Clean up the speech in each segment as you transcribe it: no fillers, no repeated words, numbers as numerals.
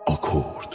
آکورد.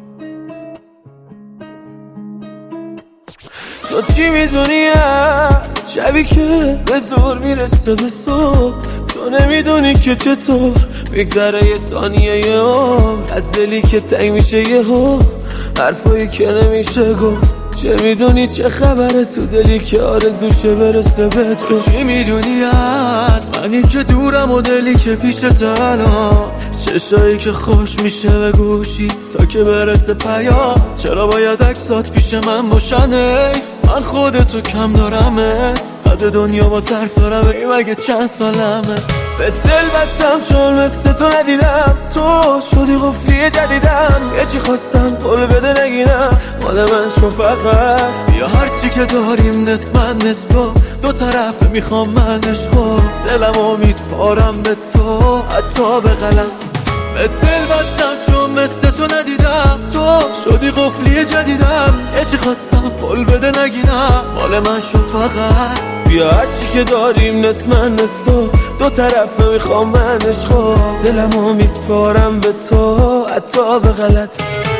تو چی میدونی از شبی که به زور میرسه به صبح؟ تو نمیدونی که چطور بگذره یه ثانیه یه عمر از دلی که تنگ میشه یه حرفایی که نمیشه گفت. چه میدونی چه خبره تو دلی که آرزوشه برسه به تو؟ چی میدونی از منی که دورم و دلی که پیش تنها، چشایی که خوش میشه به گوشی تا که برسه پیام. چرا باید عکسات پیش من باشن؟ حیف من خودتو کم دارمت، بعد دنیا با طرف دارم. ای مگه چند سالمه؟ به دل بستم چون مثل تو ندیدم، تو شدی قفلی جدیدم. یه چی خواستم قول بده نگینم، مال من شو فقط. بیا هرچی که داریم نصف من نصف تو، دو طرف میخوام من عشقو، دلمو میسپارم به تو حتی به غلط. به دل بستم چون مثل تو ندیدم، تو شدی قفلی جدیدم. یه چی خواستم قول بده نگینم، مال من شو فقط. بیا هرچی که داریم نصف من نصف تو، دو طرف میخوام من عشقو، دلمو میسپارم به تو حتی به غلط.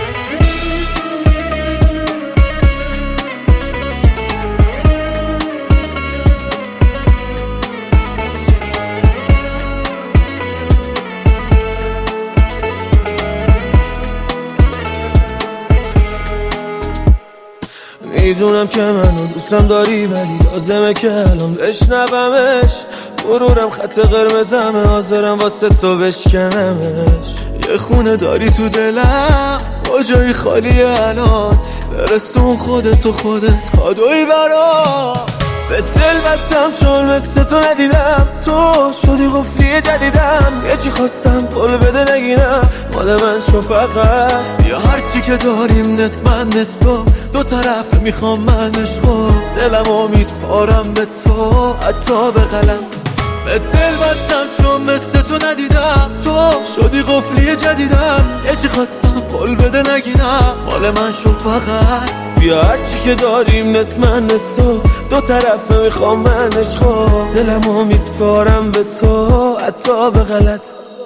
میدونم که منو دوستم داری، ولی لازمه که الان بشنومش. غرورم خط قرمزمه، حاضرم واسه تو بشکنمش. یه خونه داری تو دلم، کجایی خالیه الان؟ برسون خودت کادوی برام. به دل بستم چون مثل تو ندیدم، تو شدی قفلی جدیدم. یه چی خواستم قول بده نگینم، مال من شو فقط. بیا هرچی که داریم نصف من نصف تو، دو طرف میخوام من عشقو، دلمو میسپارم به تو حتی به غلط. به دل بستم چون مثل تو ندیدم، تو شدی قفلی جدیدم. یه چی خواستم قول بده نگینم، مال من شو فقط. بیا هرچی که داریم نصف من نصف تو، دو طرف میخوام من عشقو، دلمو میسپارم به تو حتی به غلط.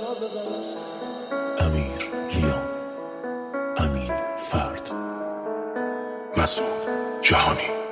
امیر لیام، امین فرد، مسعود جهانی.